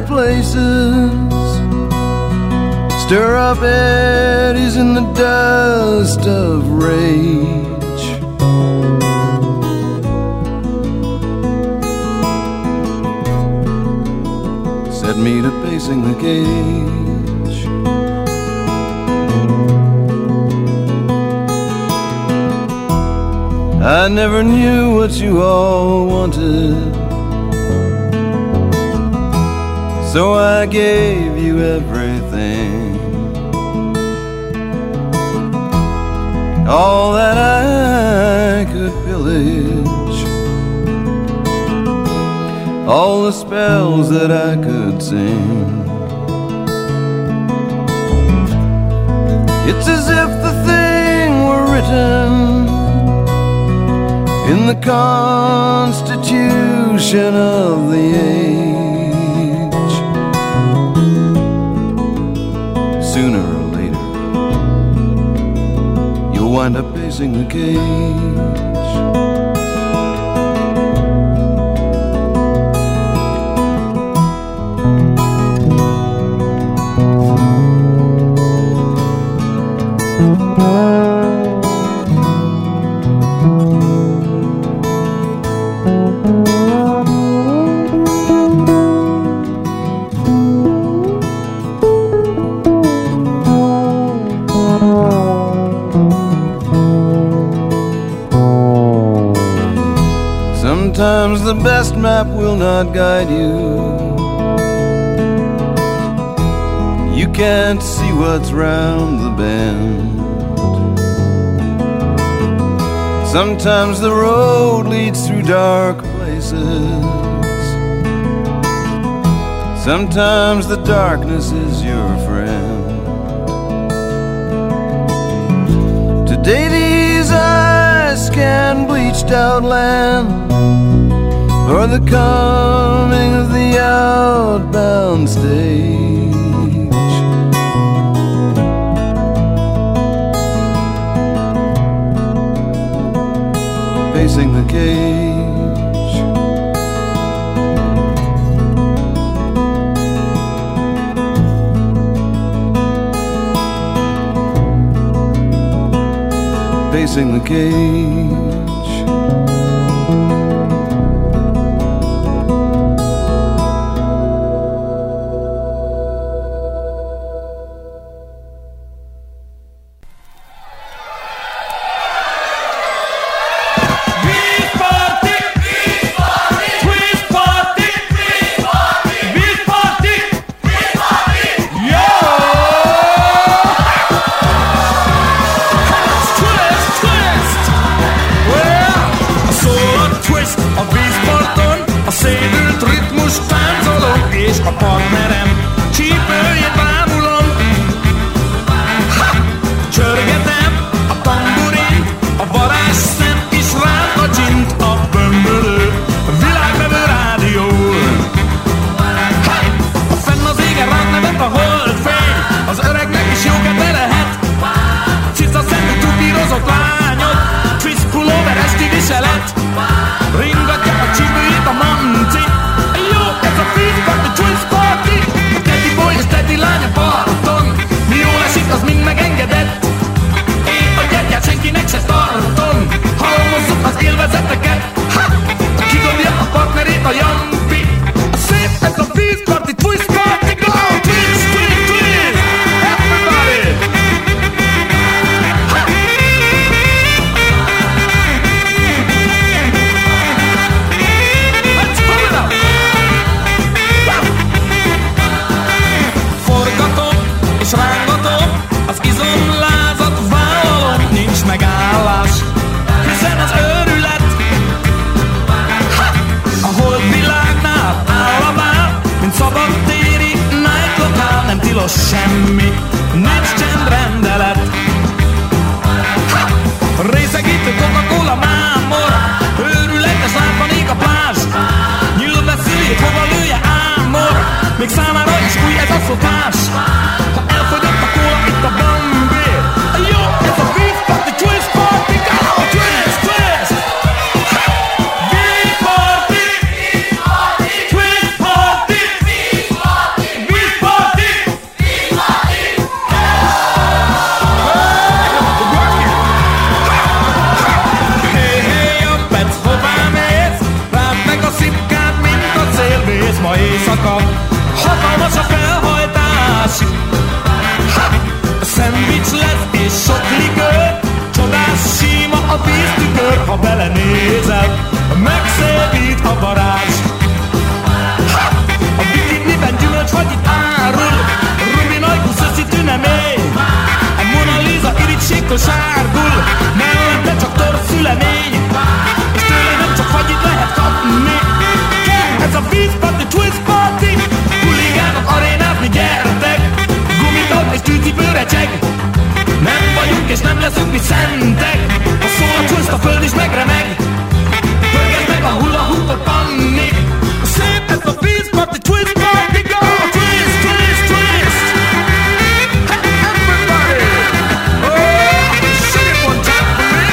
high places, stir up eddies in the dust of rage. Set me to pacing the cage. I never knew what you all wanted, so I gave you everything, all that I could pillage, all the spells that I could sing. It's as if the thing were written in the constitution of the age. Sooner or later, you'll wind up pacing the cage. Sometimes the best map will not guide you. You can't see what's round the bend. Sometimes the road leads through dark places. Sometimes the darkness is your friend. Today these eyes scan bleached out land for the coming of the outbound stage. Pacing the cage. Pacing the cage. hatalmas a felhajtás. A szendvics lesz és sok likőr, csodás síma a víztükör, ha belenézek, megszépít a varázs. A bikiniben gyümölcs vagy itt árul, Rubin ajkusz összit ünemény, a Mona Lisa irigysíktől sárgul, mellette csak torz szülemény, és tőle nem csak fagyit lehet kapni. Ez a Beach Party, Twist Party, huligánok arénázni gyertek, gumitok és tűzipőre cseg. Nem vagyunk és nem leszünk mi szentek, ha szól a twist, a föld is megremeg. Pörgesd meg a hula-hoopot, Panni, szép ez a Beach Party, Twist Party, go! Twist, twist, twist! Hey everybody! Oh, shake it one time for me!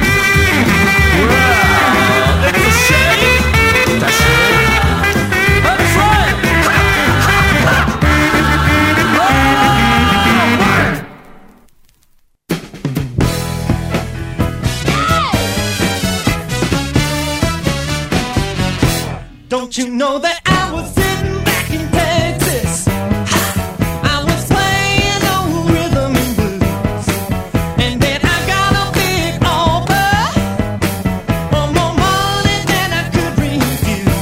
Well, it's a shame, that's it. That's right! Don't you know that I was sitting back in Texas? I was playing on rhythm and blues, and then I got a big offer for more money than I could refuse.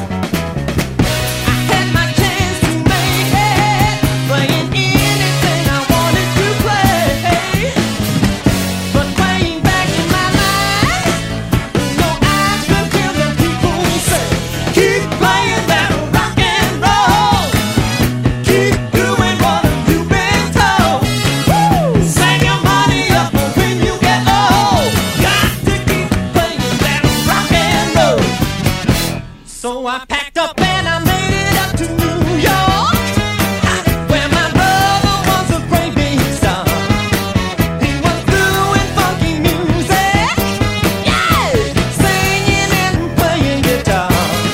I had my chance to make it, playing anything I wanted to play, but playing back in my life, no, I could hear the people say, keep playing that rock and roll. Keep doing what you've been told. Save your money up for when you get old. Got to keep playing that rock and roll. So I packed up and I made it up to New York, where my brother was a great big star. He was doing funky music, yeah, singing and playing guitar.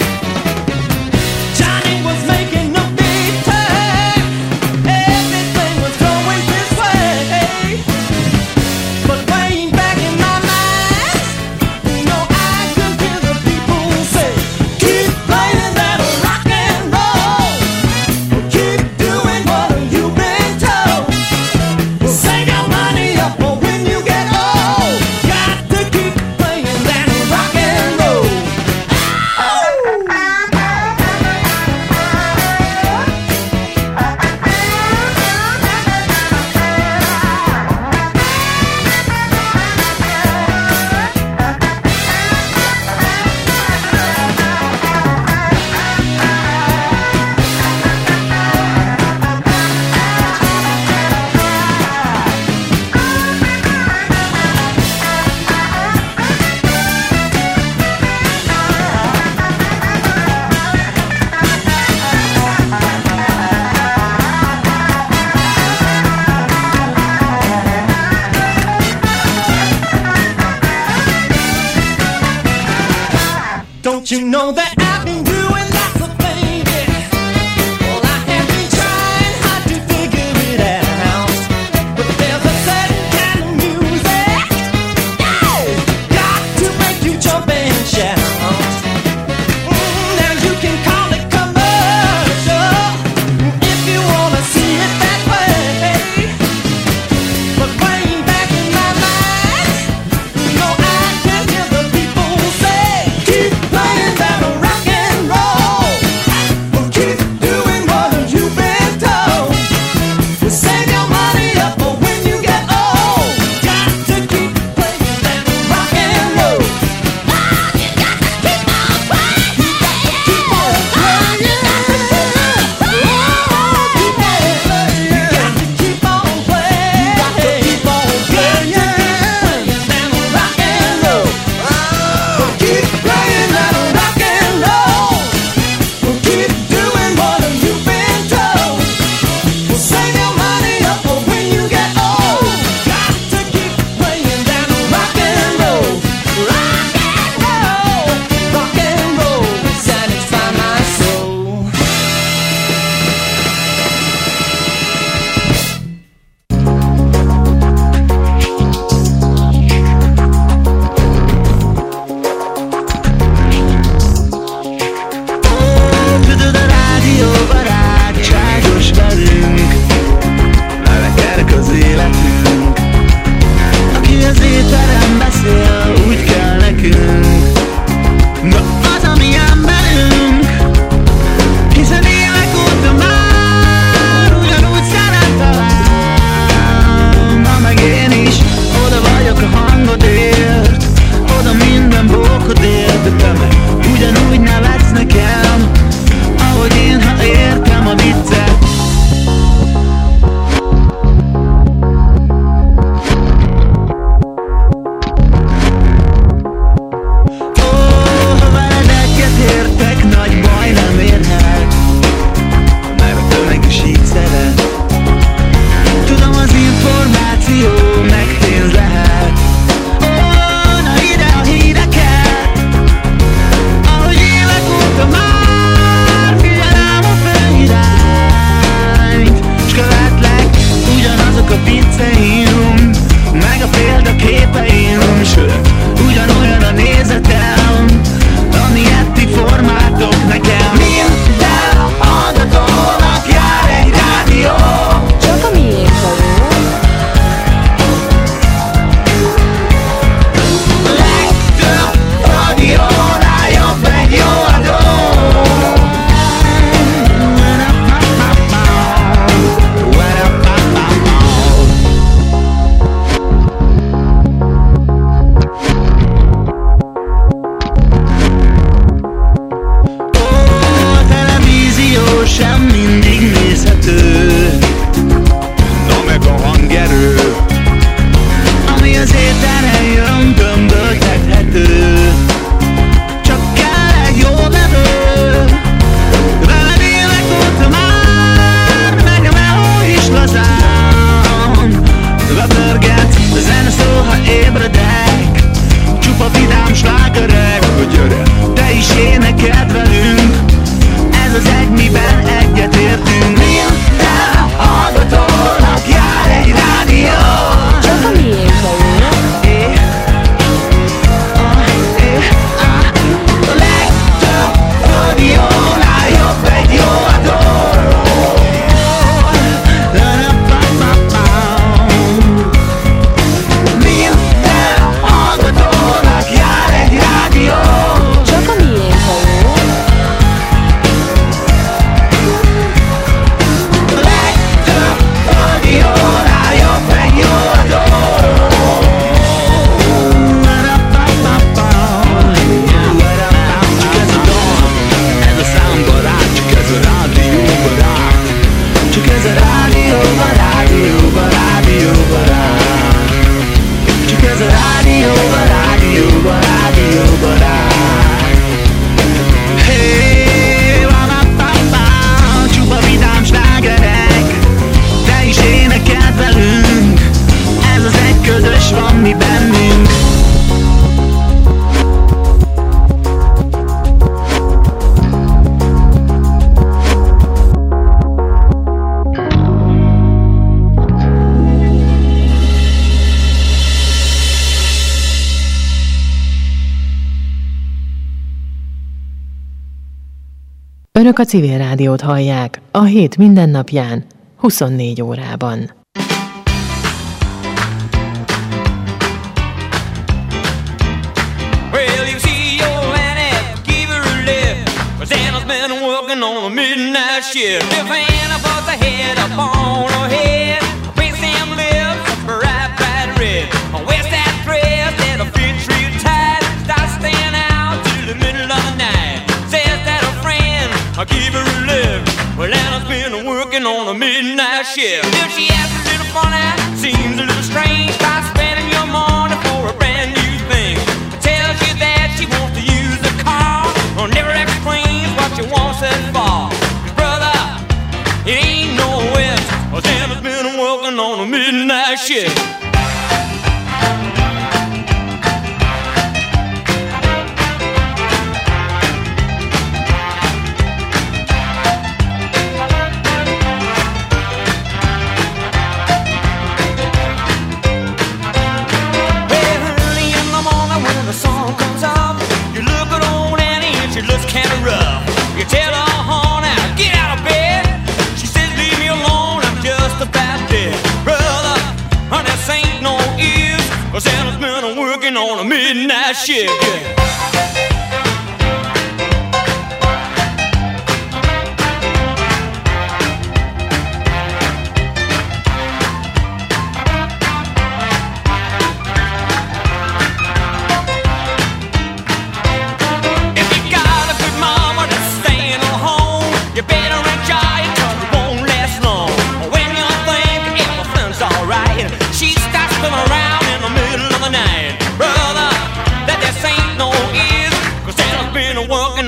Johnny was making a big turn, everything was going his way. But way back in my mind, you know I could hear the people say, keep playing that rock and roll. Keep doing what you've been told. Save your money up for when you get old. Got to keep playing that rock and roll. Don't you know that I've been doing lots of things? Well, I have been trying hard to figure it out, but there's a certain kind of music, yeah, got to make you jump and shout. Now you can call it commercial if you wanna see it that way, but way back in my mind, you know I can hear the people say, keep playing that rock and roll. Keep doing what you've been told. Save your money up for when you get old. Got to keep playing that rock and roll. You got krokodil, de te meg ugyanúgy nevetsz nekem, ahogy én, ha értem a viccet. Értek, nagy baj nem érhet, mert a tömeg is így szeret. Tudom, az információ megpénz lehet. Na ide a híreket, ahogy évek óta már figyelem a főirányt, s követlek ugyanazok a vicceim, meg a példaképeim, sőt, ugyanolyan a nézetem, ami etti formátok nekem. Minden hallgatónak jár egy rádió, csak a miénk a jó. Legtöbb rádiónál jobb egy jó adó. Sem mindig nézhető, na meg a hangerő, ami az éteren jön, gömböltethető. Csak kell egy jó vevő, veled évek óta már, meg a meló is lazán bepörget a zene szól, ha ébredek, csupa vidám slágerek. Gyere, te is énekeld velünk, ez az egy, miben egyetértünk. Minden hallgatónak jár egy rádió, csak a miénk a jó. A legtöbb rádiónál jobb egy jó adó. Minden hallgatónak jár egy rádió, csak a miénk a jó. Rádiónál jobb egy jó adó. Csak ez a dal, ez a számbarát, csak ez a rádióbarát, csak ez a rádióbarát, csak ez a rádióbarát. Hey, csupa vidám slágerek, te is énekeld velünk, ez az egy közös van mi bennünk. Önök a Civil Rádiót hallják a hét mindennapján, 24 órában. Well, you see your Annie, give her a lift, 'cause Anna's been working on a midnight shift. If Anna puts her head up on her head, raise them lips up bright, bright red. Wears that dress that'll fit real tight, starts staying out till the middle of the night. Says that her friend, I'll give her a lift. Well, Anna's been working on a midnight shift. If she acts a little funny, seems a little strange, starts spending your money for a brand new thing. Tells you that she wants to use the car, or never explains what she wants it for. Brother, it ain't no West, 'cause Anna's been working on a midnight shift. On a midnight shift, yeah.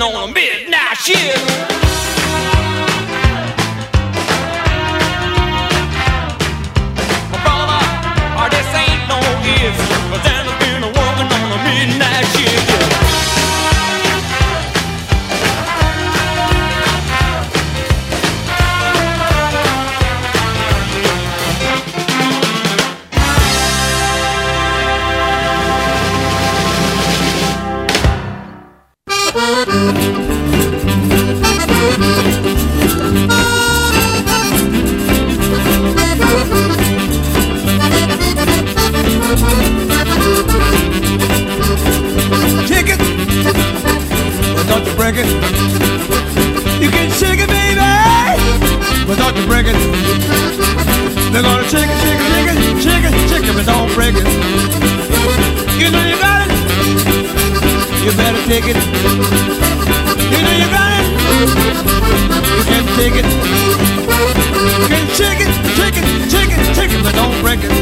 on a midnight shift. This ain't no if, but then I've been working on a midnight shift. Shake it, but don't you break it. You can shake it, baby, but don't you break it. They're gonna shake it, shake it, shake it, shake it, shake it, but don't break it. You know you got it, you better take it. You know you got it, you can't take it. You can shake it, shake it, shake it, shake it, but don't break it.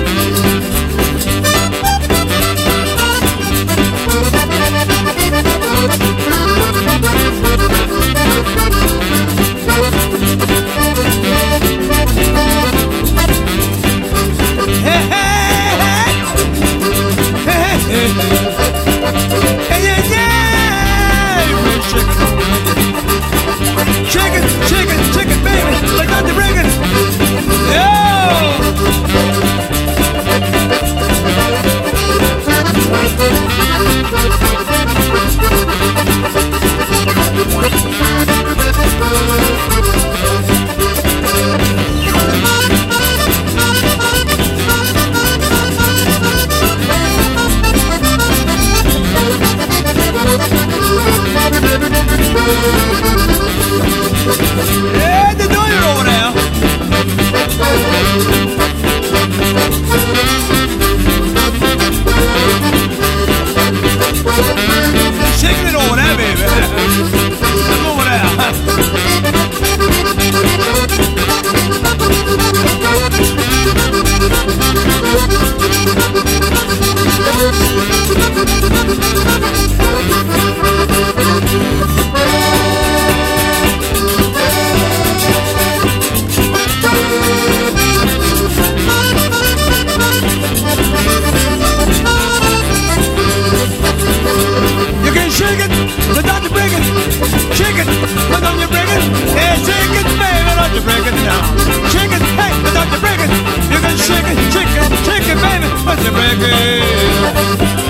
Hey, hey, hey. Hey, hey, hey. Hey, yeah, yeah. Shake it, shake it, shake it, baby. Like Dr. Reagan. Yo. Yeah, they're doing it over there. Shaking it over there, baby. Come over there. You can shake it, but don't you break it. Shake it, but don't you break it. Hey, shake it, baby, don't you break it now. Shake it, hey, but don't you break it. You can shake it, shake it, shake it, baby, but you break it.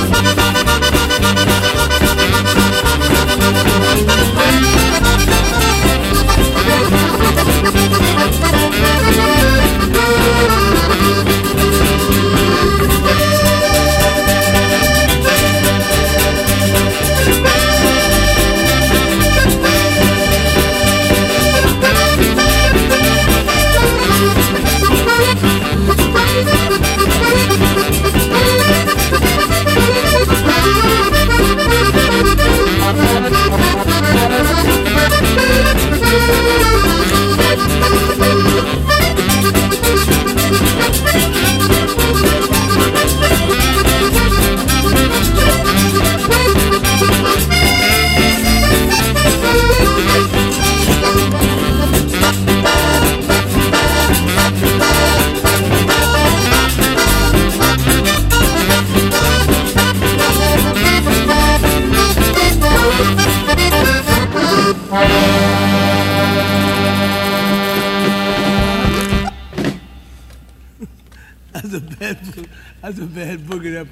That's a bad boogie there.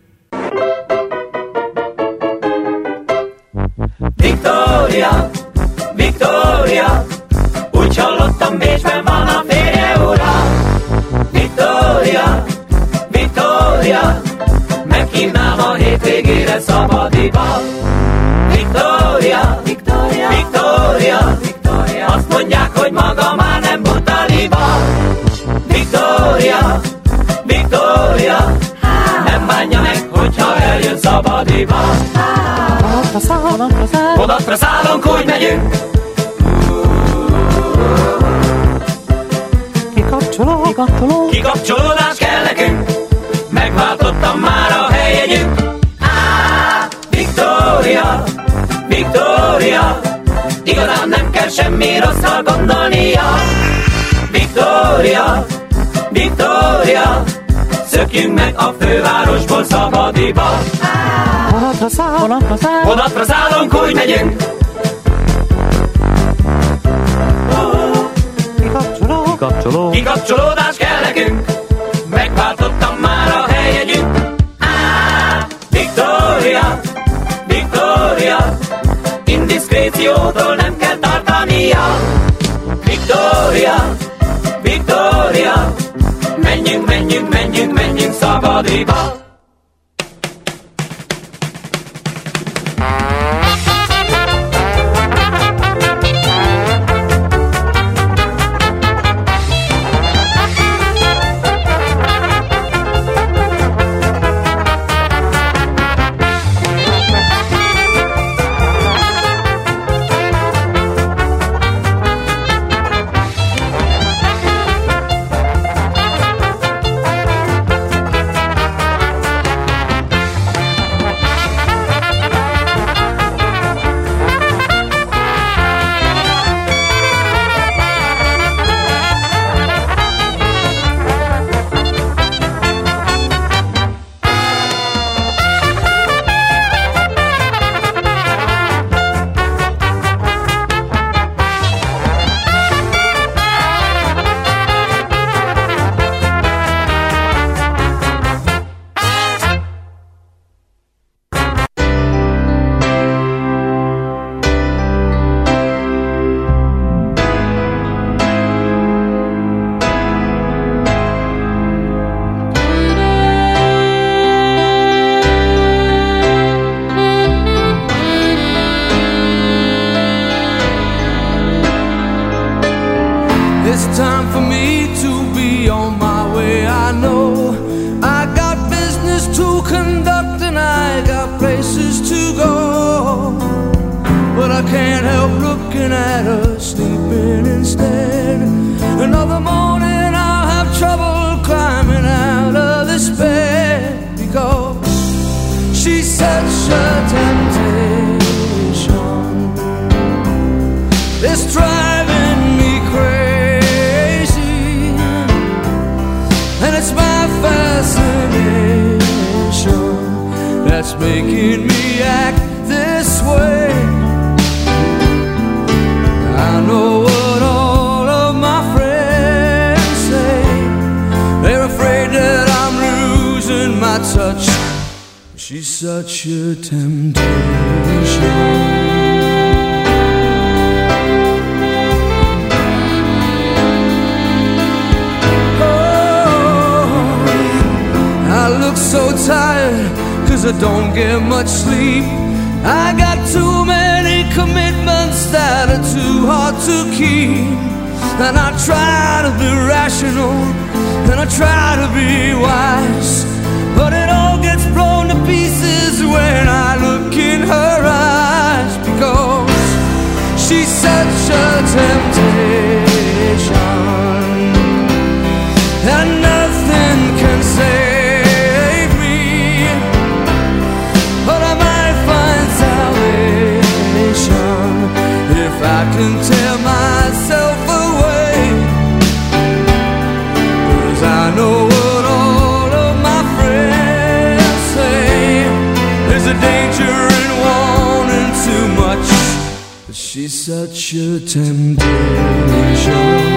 Victoria, Victoria, úgy hallottam, Bécsben van a férje ura. Victoria, Victoria, meghívnám a hétvégére szabadiba. Victoria, Victoria, Victoria, Victoria, azt mondják, hogy maga már nem butaliba. Victoria, Victoria, nem bánja meg, hogyha eljön szabadiba. Odatra szállunk, úgy megyünk. Kikapcsolódás kell nekünk, megváltottam már a helyjegyünk. Victoria, Victoria, Victoria, igazán nem kell semmi rosszra gondolnia. Victoria, Victoria, szökjünk meg a fővárosból Szabadiba. Vonatra szállunk, úgy megyünk. Kikapcsolódás kell nekünk, megváltottam már a helyjegyünk. Victoria, Victoria, indiszkréciótól nem kell tartania. Victoria, Victoria, menjünk, menjünk, menjünk, menjünk Szabadiba. Such a temptation. So tired, 'cause I don't get much sleep. I got too many commitments that are too hard to keep. And I try to be rational, and I try to be wise, but it all gets blown to pieces when I look in her eyes. Because she's such a temptation, and nothing can save. I can tear myself away, 'cause I know what all of my friends say. There's a danger in wanting too much, but she's such a temptation.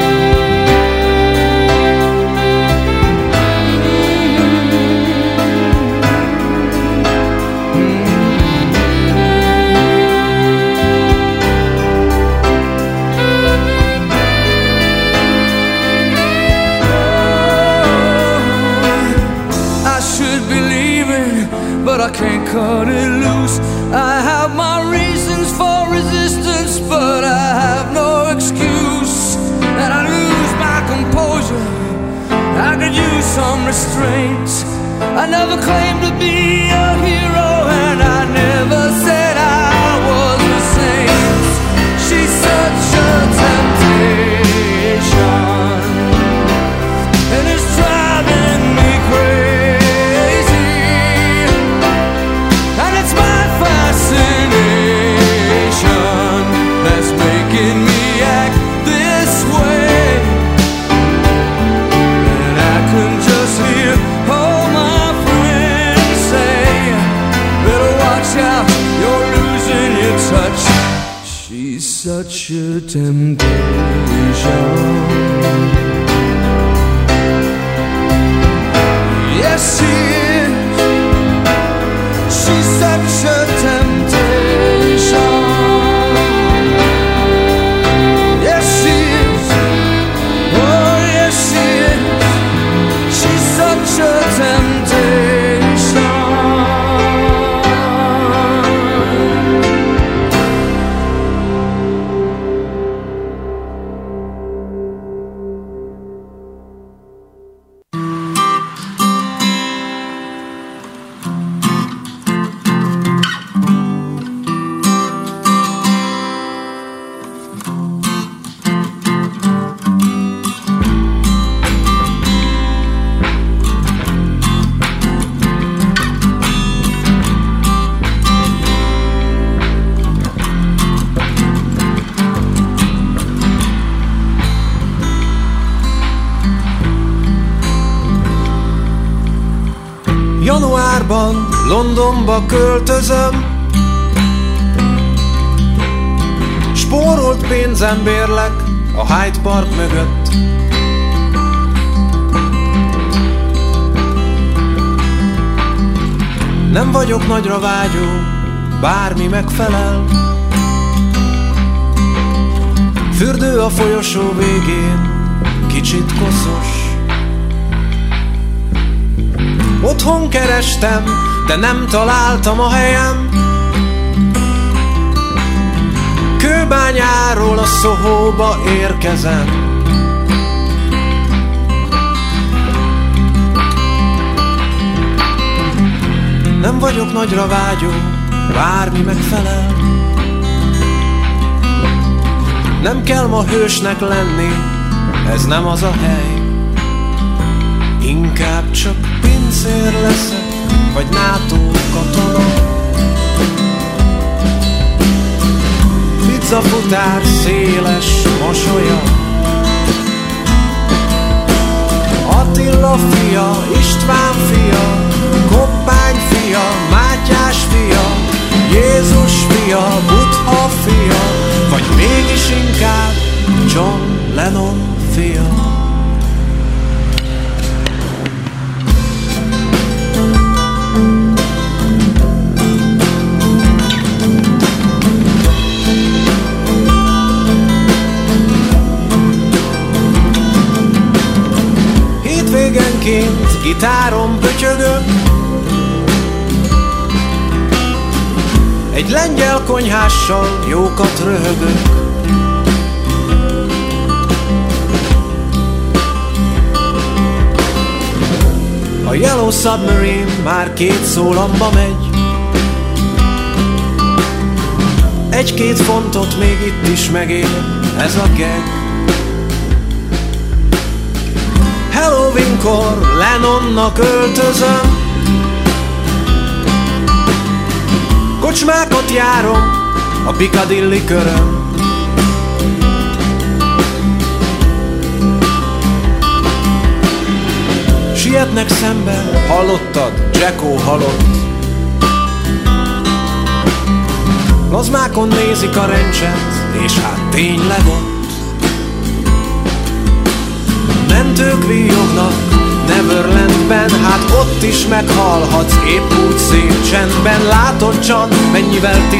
But I can't cut it loose. I have my reasons for resistance, but I have no excuse. And I lose my composure, I could use some restraint. I never claimed to be a hero, and I never said I was a saint. She's such a temptation, and it's driving me crazy. Fascination. out, you're losing your touch. She's such a temptation. Yes, she is. She's such a temptation. Yes, she is. Oh, yes, she is. She's such a temptation. Januárban Londonba költözöm, spórolt pénzem bérlek a Hyde Park mögött. Nem vagyok nagyra vágyó, bármi megfelel. Fürdő a folyosó végén, kicsit koszos. Otthon kerestem, de nem találtam a helyem. Kőbányáról a Sohóba érkezem. Nem vagyok nagyra vágyó, bármi megfelel. Nem kell ma hősnek lenni, ez nem az a hely. Inkább csak pincér leszek, vagy NATO katona. Pizzafutár széles mosolya, Attila fia, István fia, Koppány fia, Mátyás fia, Jézus fia, Buddha fia, vagy mégis inkább John Lennon fia. Hétvégenként gitáron pötyögök, egy lengyel konyhással jókat röhögök. A Yellow Submarine már 2 szólamba megy. Egy-két fontot még itt is megér ez a gag. Halloweenkor Lennonnak öltözöm, kocsmákat járom a Piccadilly körön. Sietnek szembe, hallottad, Jacko halott. Lazmákon nézik a rencset, és hát tényleg ott. Mentők víjognak Neverlandben, hát ott is meghalhatsz, épp úgy szép csendben. Látod, John, mennyivel